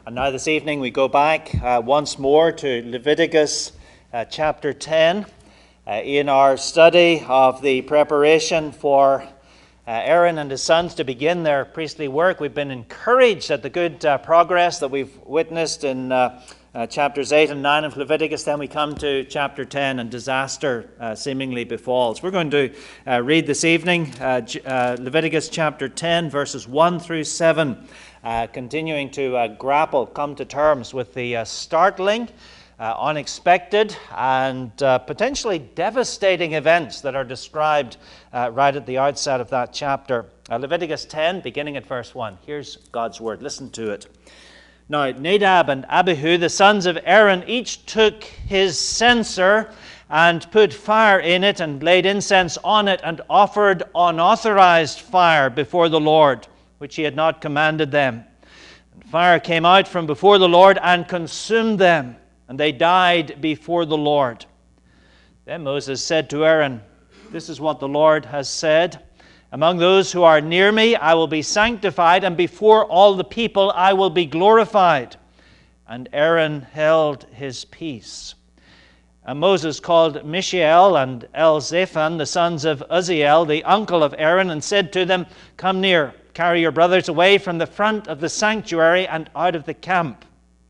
And now this evening we go back once more to Leviticus chapter 10 in our study of the preparation for Aaron and his sons to begin their priestly work. We've been encouraged at the good progress that we've witnessed in chapters 8 and 9 of Leviticus. Then we come to chapter 10 and disaster seemingly befalls. We're going to read this evening Leviticus chapter 10 verses 1 through 7. Continuing to come to terms with the startling, unexpected, and potentially devastating events that are described right at the outset of that chapter. Leviticus 10, beginning at verse 1. Here's God's word. Listen to it. Now, Nadab and Abihu, the sons of Aaron, each took his censer and put fire in it and laid incense on it and offered unauthorized fire before the Lord, which he had not commanded them. And fire came out from before the Lord and consumed them, and they died before the Lord. Then Moses said to Aaron, "This is what the Lord has said. Among those who are near me I will be sanctified, and before all the people I will be glorified." And Aaron held his peace. And Moses called Mishael and Elzaphan, the sons of Uzziel, the uncle of Aaron, and said to them, "Come near. Carry your brothers away from the front of the sanctuary and out of the camp."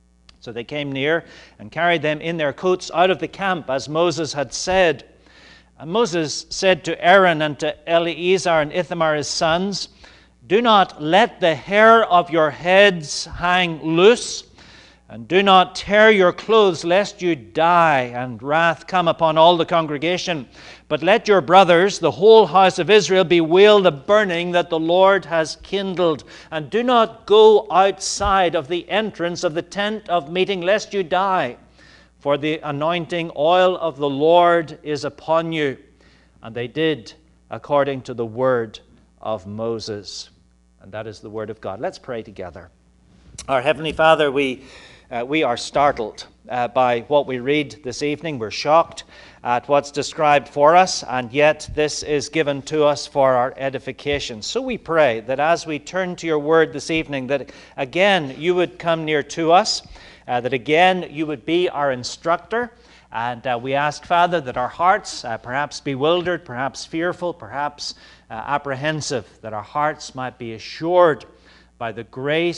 So they came near and carried them in their coats out of the camp, as Moses had said. And Moses said to Aaron and to Eleazar and Ithamar his sons, "Do not let the hair of your heads hang loose, and do not tear your clothes, lest you die, and wrath come upon all the congregation. But let your brothers, the whole house of Israel, bewail the burning that the Lord has kindled. And do not go outside of the entrance of the tent of meeting, lest you die. For the anointing oil of the Lord is upon you." And they did according to the word of Moses. And that is the word of God. Let's pray together. Our Heavenly Father, we are startled by what we read this evening. We're shocked at what's described for us, and yet this is given to us for our edification. So we pray that as we turn to your word this evening, that again you would come near to us, that again you would be our instructor. And we ask, Father, that our hearts, perhaps bewildered, perhaps fearful, perhaps apprehensive, that our hearts might be assured by the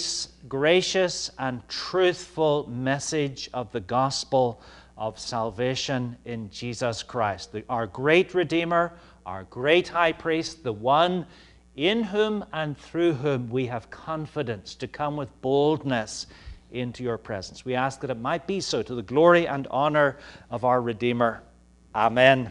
gracious and truthful message of the gospel of salvation in Jesus Christ, our great Redeemer, our great High Priest, the one in whom and through whom we have confidence to come with boldness into your presence. We ask that it might be so to the glory and honor of our Redeemer. Amen.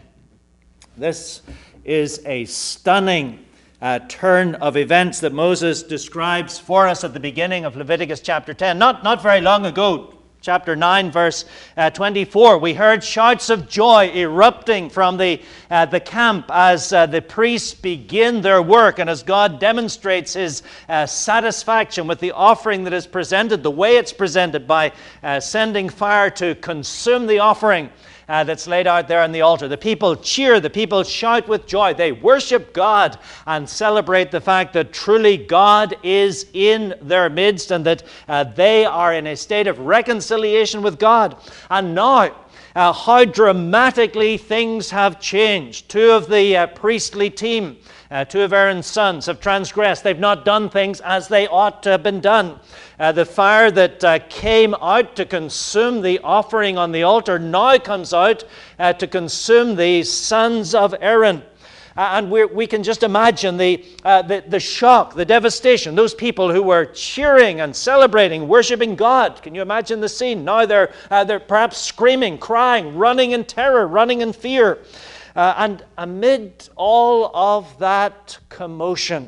This is a stunning turn of events that Moses describes for us at the beginning of Leviticus chapter 10. Not very long ago, chapter 9, verse 24, we heard shouts of joy erupting from the camp as the priests begin their work and as God demonstrates his satisfaction with the offering that is presented, the way it's presented by sending fire to consume the offering that's laid out there on the altar. The people cheer, the people shout with joy. They worship God and celebrate the fact that truly God is in their midst and that they are in a state of reconciliation with God. And now, how dramatically things have changed. Two of the priestly team, two of Aaron's sons, have transgressed. They've not done things as they ought to have been done. The fire that came out to consume the offering on the altar now comes out to consume the sons of Aaron. And we can just imagine the shock, the devastation. Those people who were cheering and celebrating, worshiping God. Can you imagine the scene? Now they're perhaps screaming, crying, running in terror, running in fear. And amid all of that commotion,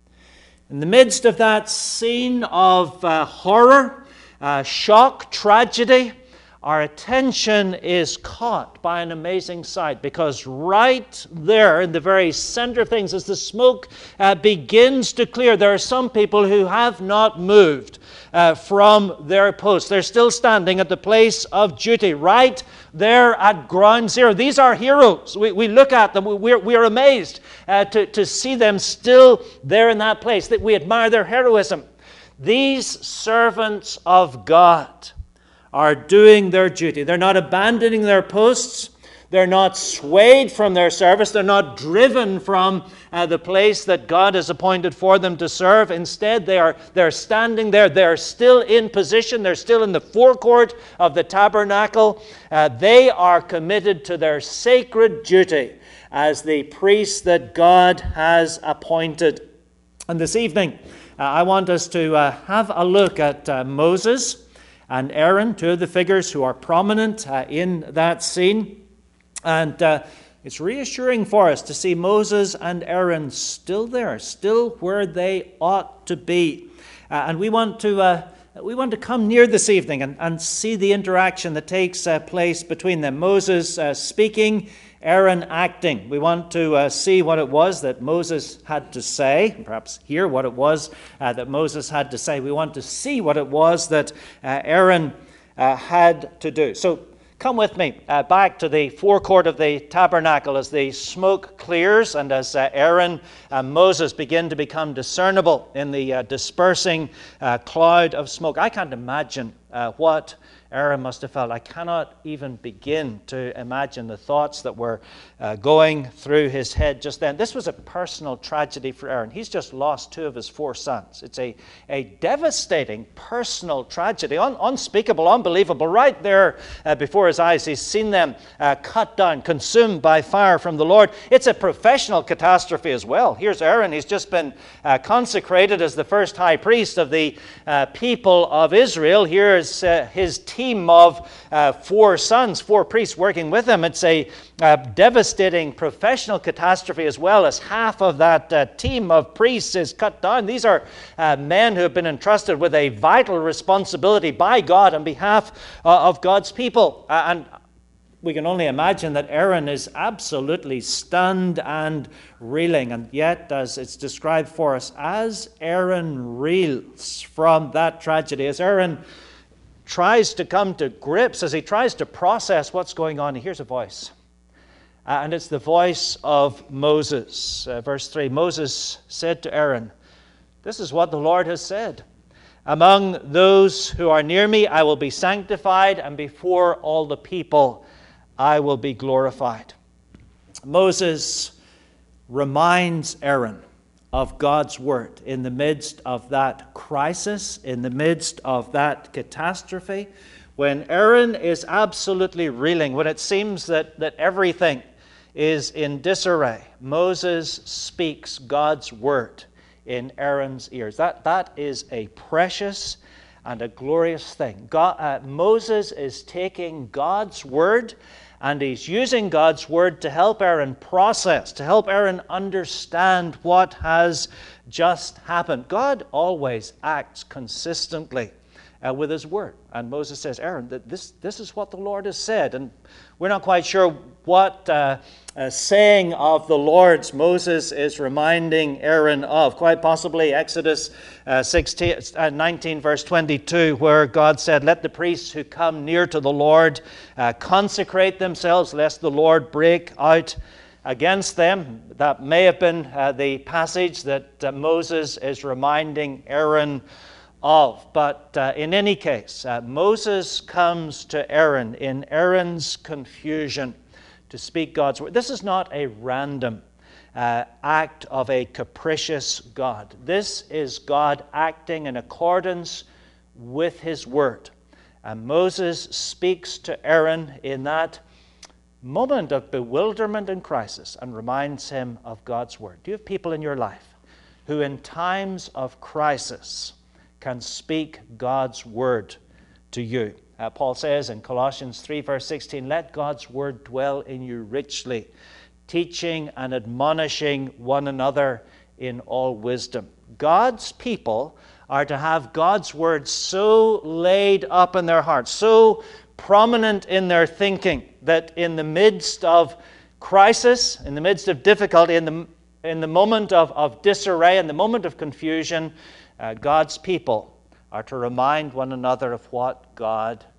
in the midst of that scene of horror, shock, tragedy, our attention is caught by an amazing sight, because right there in the very center of things, as the smoke begins to clear, there are some people who have not moved from their posts. They're still standing at the place of duty, right there at ground zero. These are heroes. We look at them, we're amazed to see them still there in that place, that we admire their heroism. These servants of God are doing their duty. They're not abandoning their posts. They're not swayed from their service. They're not driven from the place that God has appointed for them to serve. Instead, they're standing there. They're still in position. They're still in the forecourt of the tabernacle. They are committed to their sacred duty as the priests that God has appointed. And this evening, I want us to have a look at Moses and Aaron, two of the figures who are prominent in that scene. And it's reassuring for us to see Moses and Aaron still there, still where they ought to be. And we want to come near this evening and see the interaction that takes place between them. Moses speaking, Aaron acting. We want to see what it was that Moses had to say, perhaps hear what it was that Moses had to say. We want to see what it was that Aaron had to do. So come with me back to the forecourt of the tabernacle as the smoke clears and as Aaron and Moses begin to become discernible in the dispersing cloud of smoke. I can't imagine what Aaron must have felt. I cannot even begin to imagine the thoughts that were going through his head just then. This was a personal tragedy for Aaron. He's just lost two of his four sons. It's a devastating personal tragedy, unspeakable, unbelievable. Right there before his eyes, he's seen them cut down, consumed by fire from the Lord. It's a professional catastrophe as well. Here's Aaron. He's just been consecrated as the first high priest of the people of Israel. Here's his team of four sons, four priests working with him. It's a devastating professional catastrophe as well, as half of that team of priests is cut down. These are men who have been entrusted with a vital responsibility by God on behalf of God's people. And we can only imagine that Aaron is absolutely stunned and reeling. And yet, as it's described for us, as Aaron reels from that tragedy, as Aaron tries to come to grips, as he tries to process what's going on, he hears a voice. And it's the voice of Moses. Verse 3, Moses said to Aaron, "This is what the Lord has said. Among those who are near me, I will be sanctified, and before all the people, I will be glorified." Moses reminds Aaron of God's word in the midst of that crisis, in the midst of that catastrophe. When Aaron is absolutely reeling, when it seems that everything is in disarray, Moses speaks God's word in Aaron's ears. That is a precious and a glorious thing. Moses is taking God's word and he's using God's word to help Aaron process, to help Aaron understand what has just happened. God always acts consistently with his word. And Moses says, Aaron, this is what the Lord has said. And we're not quite sure what saying of the Lord's Moses is reminding Aaron of. Quite possibly Exodus 19 verse 22, where God said, "Let the priests who come near to the Lord consecrate themselves, lest the Lord break out against them." That may have been the passage that Moses is reminding Aaron of. But in any case, Moses comes to Aaron in Aaron's confusion to speak God's word. This is not a random act of a capricious God. This is God acting in accordance with his word. And Moses speaks to Aaron in that moment of bewilderment and crisis and reminds him of God's word. Do you have people in your life who in times of crisis can speak God's word to you? Paul says in Colossians 3 verse 16, "Let God's word dwell in you richly, teaching and admonishing one another in all wisdom." God's people are to have God's word so laid up in their hearts, so prominent in their thinking, that in the midst of crisis, in the midst of difficulty, in the moment of disarray, in the moment of confusion, God's people are to remind one another of what God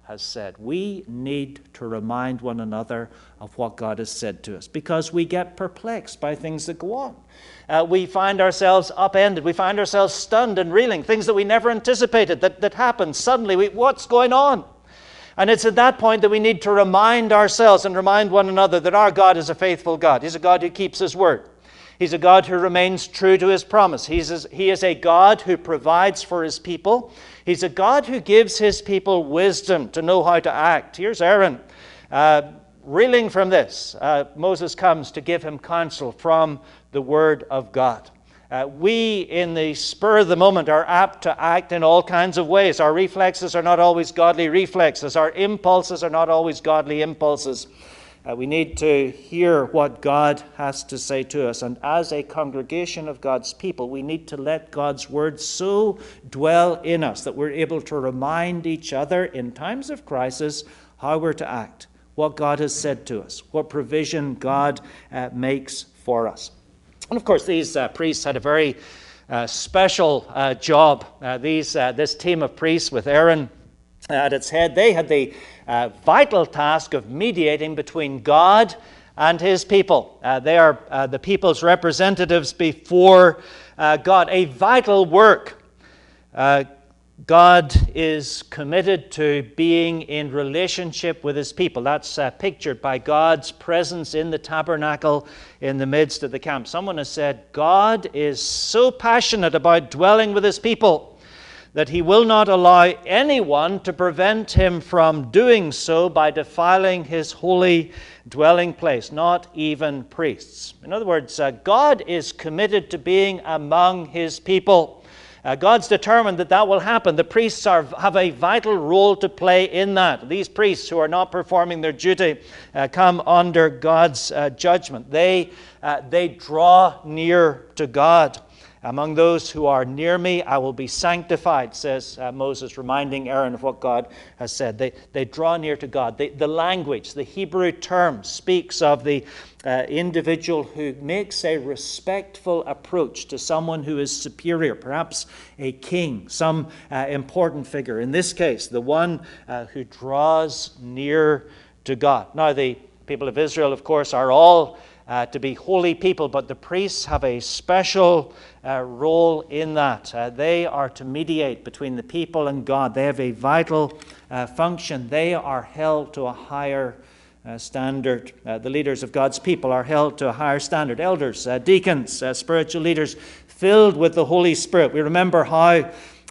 has said. We need to remind one another of what God has said to us, because we get perplexed by things that go on. We find ourselves upended. We find ourselves stunned and reeling, things that we never anticipated that happen suddenly. What's going on? And it's at that point that we need to remind ourselves and remind one another that our God is a faithful God. He's a God who keeps his word. He's a God who remains true to his promise. He is a God who provides for his people. He's a God who gives his people wisdom to know how to act. Here's Aaron reeling from this. Moses comes to give him counsel from the word of God. We, in the spur of the moment, are apt to act in all kinds of ways. Our reflexes are not always godly reflexes. Our impulses are not always godly impulses. We need to hear what God has to say to us. And as a congregation of God's people, we need to let God's word so dwell in us that we're able to remind each other in times of crisis how we're to act, what God has said to us, what provision God makes for us. And of course, these priests had a very special job. This team of priests with Aaron at its head, they had the vital task of mediating between God and his people. They are the people's representatives before God. A vital work. God is committed to being in relationship with his people. That's pictured by God's presence in the tabernacle in the midst of the camp. Someone has said, God is so passionate about dwelling with his people that he will not allow anyone to prevent him from doing so by defiling his holy dwelling place, not even priests. In other words, God is committed to being among his people. God's determined that will happen. The priests have a vital role to play in that. These priests who are not performing their duty come under God's judgment. They draw near to God. Among those who are near me, I will be sanctified, says Moses, reminding Aaron of what God has said. They draw near to God. The language, the Hebrew term, speaks of the individual who makes a respectful approach to someone who is superior, perhaps a king, some important figure. In this case, the one who draws near to God. Now, the people of Israel, of course, are all to be holy people, but the priests have a special role in that. They are to mediate between the people and God. They have a vital function. They are held to a higher standard. The leaders of God's people are held to a higher standard. Elders, deacons, spiritual leaders filled with the Holy Spirit. We remember how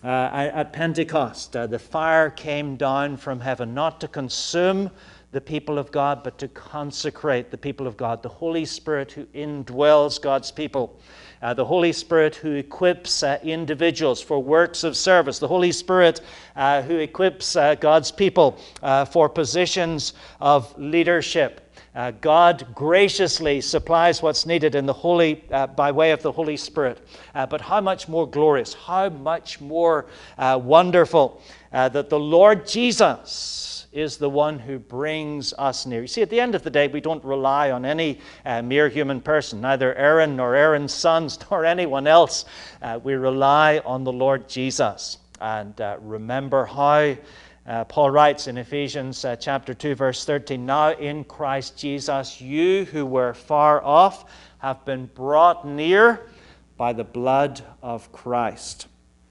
at Pentecost the fire came down from heaven, not to consume the people of God, but to consecrate the people of God. The Holy Spirit who indwells God's people. The Holy Spirit who equips individuals for works of service. The Holy Spirit who equips God's people for positions of leadership. God graciously supplies what's needed in the Holy by way of the Holy Spirit. But how much more glorious, how much more wonderful that the Lord Jesus is the one who brings us near. You see, at the end of the day, we don't rely on any mere human person, neither Aaron nor Aaron's sons nor anyone else. We rely on the Lord Jesus. And remember how Paul writes in Ephesians chapter 2, verse 13, now in Christ Jesus, you who were far off have been brought near by the blood of Christ.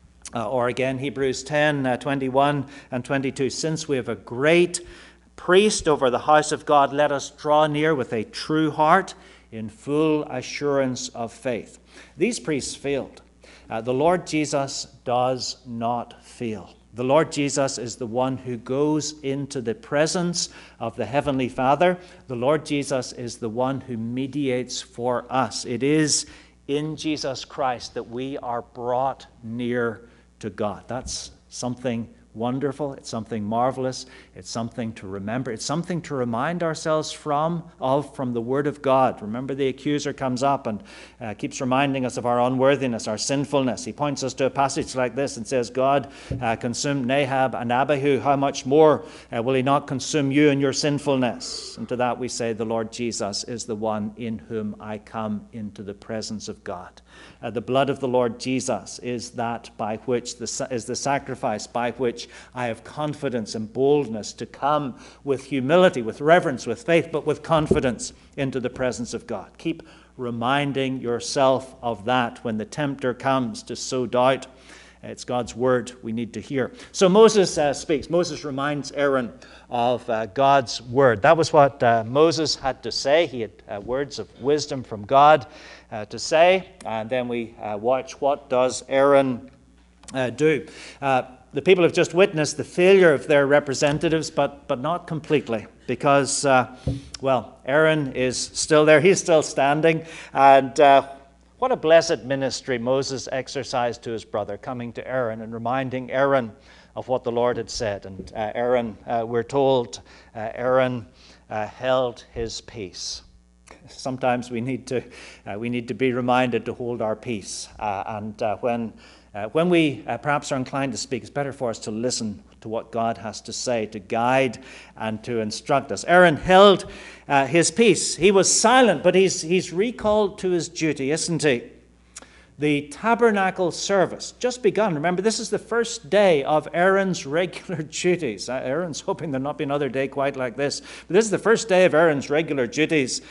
Or again, Hebrews 10, 21 and 22. Since we have a great priest over the house of God, let us draw near with a true heart in full assurance of faith. These priests failed. The Lord Jesus does not fail. The Lord Jesus is the one who goes into the presence of the Heavenly Father. The Lord Jesus is the one who mediates for us. It is in Jesus Christ that we are brought near to God. That's something wonderful. It's something marvelous. It's something to remember. It's something to remind ourselves from the Word of God. Remember, the accuser comes up and keeps reminding us of our unworthiness, our sinfulness. He points us to a passage like this and says, God consumed Nahab and Abihu. How much more will he not consume you and your sinfulness? And to that we say, the Lord Jesus is the one in whom I come into the presence of God. The blood of the Lord Jesus is that by which is the sacrifice by which which I have confidence and boldness to come with humility, with reverence, with faith, but with confidence into the presence of God. Keep reminding yourself of that when the tempter comes to sow doubt. It's God's word we need to hear. So Moses speaks. Moses reminds Aaron of God's word. That was what Moses had to say. He had words of wisdom from God to say. And then we watch what does Aaron do. The people have just witnessed the failure of their representatives, but not completely. Because, Aaron is still there. He's still standing. And what a blessed ministry Moses exercised to his brother, coming to Aaron and reminding Aaron of what the Lord had said. And Aaron, we're told, Aaron held his peace. Sometimes we need to be reminded to hold our peace. When we perhaps are inclined to speak, it's better for us to listen to what God has to say, to guide and to instruct us. Aaron held his peace. He was silent, but he's recalled to his duty, isn't he? The tabernacle service, just begun. Remember, this is the first day of Aaron's regular duties. Aaron's hoping there'll not be another day quite like this. But this is the first day of Aaron's regular duties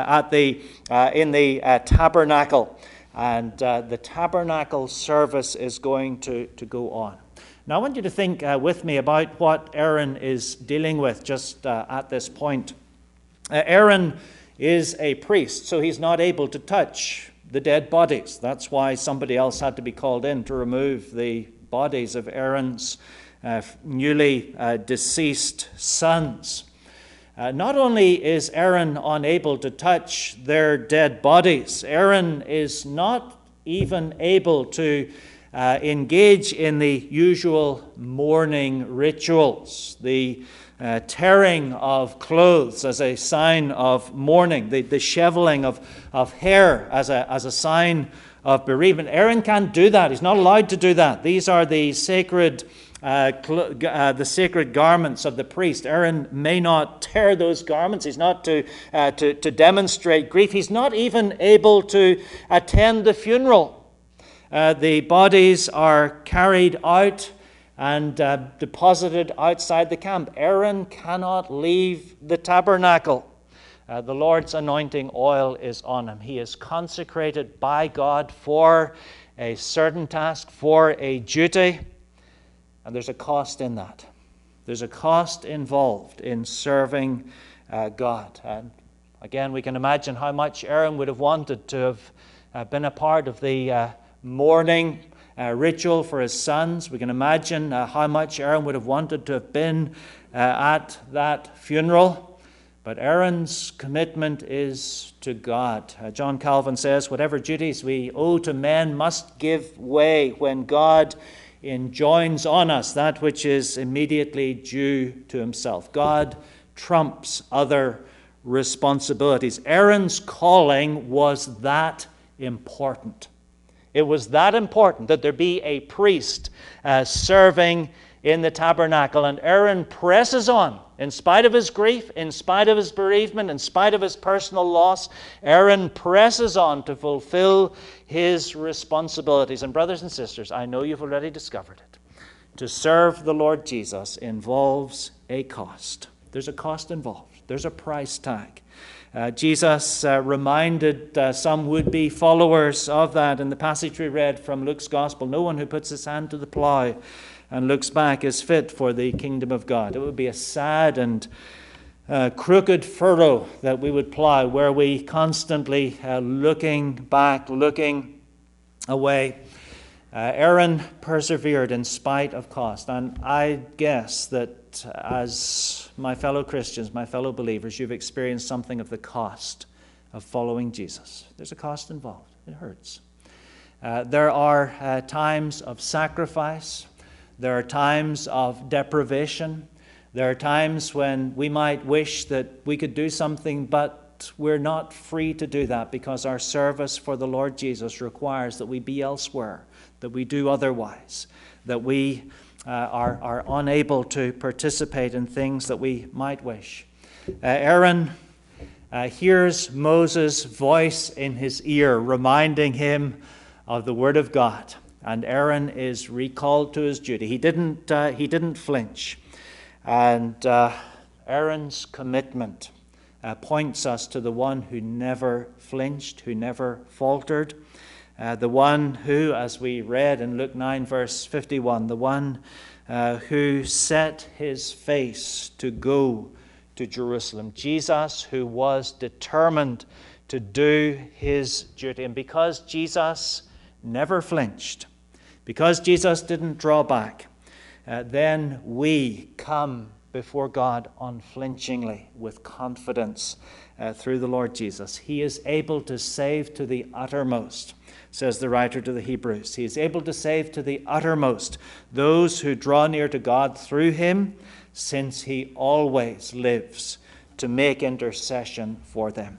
in the tabernacle. And the tabernacle service is going to go on. Now, I want you to think with me about what Aaron is dealing with just at this point. Aaron is a priest, so he's not able to touch the dead bodies. That's why somebody else had to be called in to remove the bodies of Aaron's newly deceased sons. Not only is Aaron unable to touch their dead bodies, Aaron is not even able to engage in the usual mourning rituals, the tearing of clothes as a sign of mourning, the disheveling of hair as a sign of bereavement. Aaron can't do that. He's not allowed to do that. These are the sacred garments of the priest. Aaron may not tear those garments. He's not to demonstrate grief. He's not even able to attend the funeral. The bodies are carried out and deposited outside the camp. Aaron cannot leave the tabernacle. The Lord's anointing oil is on him. He is consecrated by God for a certain task, for a duty. And there's a cost in that. There's a cost involved in serving God. And again, we can imagine how much Aaron would have wanted to have been a part of the mourning ritual for his sons. We can imagine how much Aaron would have wanted to have been at that funeral. But Aaron's commitment is to God. John Calvin says, whatever duties we owe to men must give way when God enjoins on us that which is immediately due to himself. God trumps other responsibilities. Aaron's calling was that important. It was that important that there be a priest serving in the tabernacle. And Aaron presses on. In spite of his grief, in spite of his bereavement, in spite of his personal loss, Aaron presses on to fulfill his responsibilities. And brothers and sisters, I know you've already discovered it. To serve the Lord Jesus involves a cost. There's a cost involved. There's a price tag. Jesus reminded some would-be followers of that in the passage we read from Luke's Gospel. No one who puts his hand to the plow and looks back is fit for the kingdom of God. It would be a sad and crooked furrow that we would plow, where we constantly looking back, looking away. Aaron persevered in spite of cost. And I guess that as my fellow Christians, my fellow believers, you've experienced something of the cost of following Jesus. There's a cost involved. It hurts. There are times of sacrifice. There are times of deprivation. There are times when we might wish that we could do something, but we're not free to do that because our service for the Lord Jesus requires that we be elsewhere, that we do otherwise, that we are unable to participate in things that we might wish. Aaron hears Moses' voice in his ear, reminding him of the Word of God. and Aaron is recalled to his duty. He didn't flinch. And Aaron's commitment points us to the one who never flinched, who never faltered, the one who, as we read in Luke 9, verse 51, the one who set his face to go to Jerusalem. Jesus, who was determined to do his duty. And because Jesus never flinched, because Jesus didn't draw back, then we come before God unflinchingly with confidence through the Lord Jesus. He is able to save to the uttermost, says the writer to the Hebrews. He is able to save to the uttermost those who draw near to God through him, since he always lives to make intercession for them.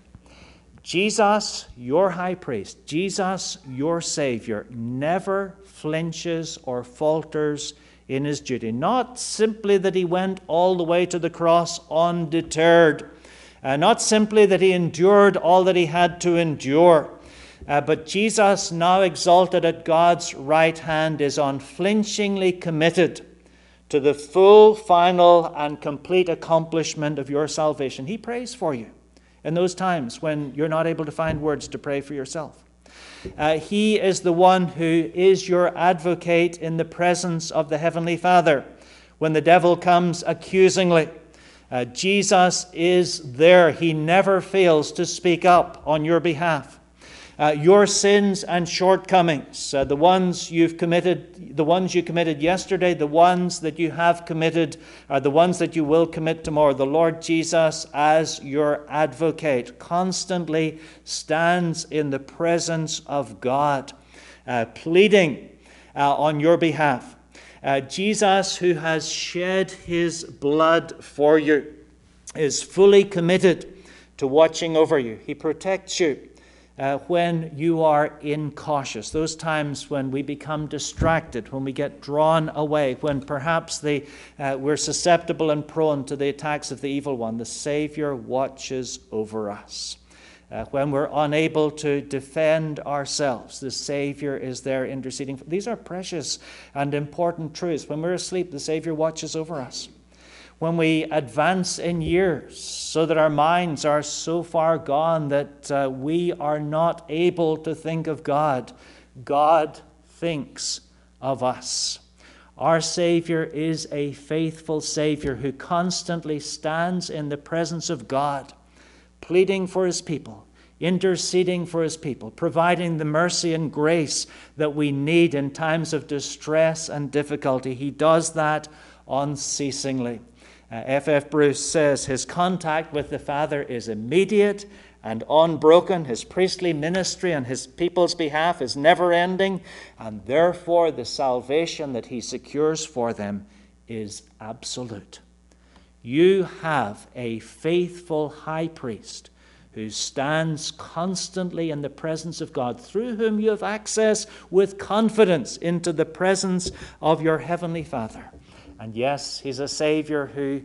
Jesus, your high priest, Jesus, your Savior, never flinches or falters in his duty. Not simply that he went all the way to the cross undeterred, not simply that he endured all that he had to endure, but Jesus, now exalted at God's right hand, is unflinchingly committed to the full, final, and complete accomplishment of your salvation. He prays for you in those times when you're not able to find words to pray for yourself. He is the one who is your advocate in the presence of the Heavenly Father. When the devil comes accusingly, Jesus is there. He never fails to speak up on your behalf. Your sins and shortcomings, the ones you committed yesterday, the ones that you have committed, are the ones that you will commit tomorrow. The Lord Jesus, as your advocate, constantly stands in the presence of God, pleading on your behalf. Jesus, who has shed his blood for you, is fully committed to watching over you. He protects you when you are incautious, those times when we become distracted, when we get drawn away, when perhaps we're susceptible and prone to the attacks of the evil one. The Savior watches over us. When we're unable to defend ourselves, the Savior is there interceding. These are precious and important truths. When we're asleep, the Savior watches over us. When we advance in years so that our minds are so far gone that we are not able to think of God, God thinks of us. Our Savior is a faithful Savior who constantly stands in the presence of God, pleading for his people, interceding for his people, providing the mercy and grace that we need in times of distress and difficulty. He does that unceasingly. F.F. Bruce says his contact with the Father is immediate and unbroken. His priestly ministry on his people's behalf is never-ending, and therefore the salvation that he secures for them is absolute. You have a faithful high priest who stands constantly in the presence of God, through whom you have access with confidence into the presence of your Heavenly Father. And yes, he's a Savior who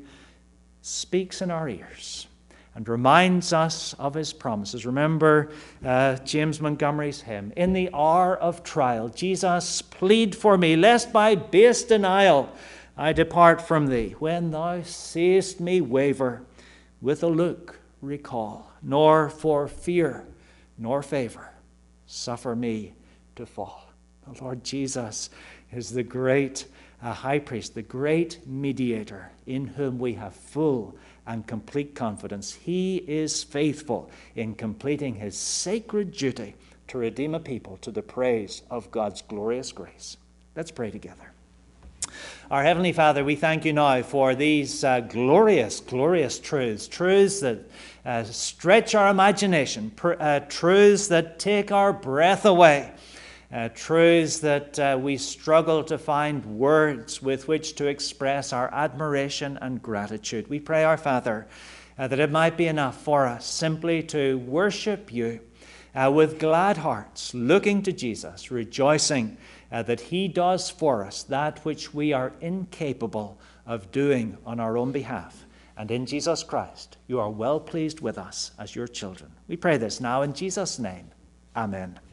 speaks in our ears and reminds us of his promises. Remember James Montgomery's hymn, "In the hour of trial, Jesus, plead for me, lest by base denial I depart from thee. When thou seest me waver, with a look recall, nor for fear nor favor suffer me to fall." The Lord Jesus is the great high priest, the great mediator, in whom we have full and complete confidence. He is faithful in completing his sacred duty to redeem a people to the praise of God's glorious grace. Let's pray together. Our Heavenly Father, we thank you now for these glorious truths that stretch our imagination, truths that take our breath away, truths that we struggle to find words with which to express our admiration and gratitude. We pray, our Father, that it might be enough for us simply to worship you with glad hearts, looking to Jesus, rejoicing that he does for us that which we are incapable of doing on our own behalf. And in Jesus Christ, you are well pleased with us as your children. We pray this now in Jesus' name. Amen.